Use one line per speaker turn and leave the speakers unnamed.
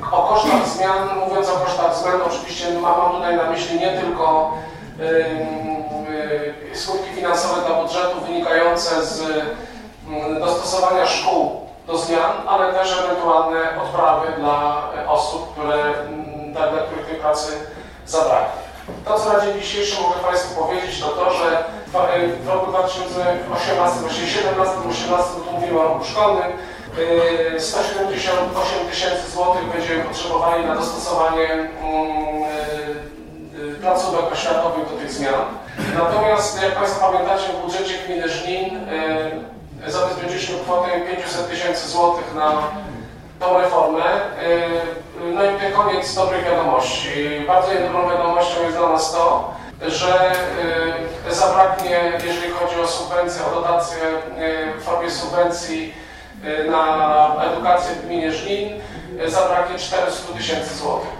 O kosztach zmian, mówiąc o kosztach zmian, oczywiście mam tutaj na myśli nie tylko skutki finansowe dla budżetu wynikające z dostosowania szkół do zmian, ale też ewentualne odprawy dla osób, dla których tej pracy zabraknie. To, co na dzień dzisiejszy mogę Państwu powiedzieć, to to, że w roku 2018, właściwie 2017-2018, tu mówimy o roku szkolnym, 178 tysięcy złotych będziemy potrzebowali na dostosowanie placówek oświatowych do tych zmian. Natomiast, jak Państwo pamiętacie, w budżecie gminy Żnin zabezpieczyliśmy kwotę 500 tysięcy złotych na tą reformę. No i na koniec dobrych wiadomości. Bardzo dobrą wiadomością jest dla nas to, że zabraknie, jeżeli chodzi o subwencje, o dotacje w formie subwencji na edukację w gminie Żnin, zabraknie 400 tysięcy złotych.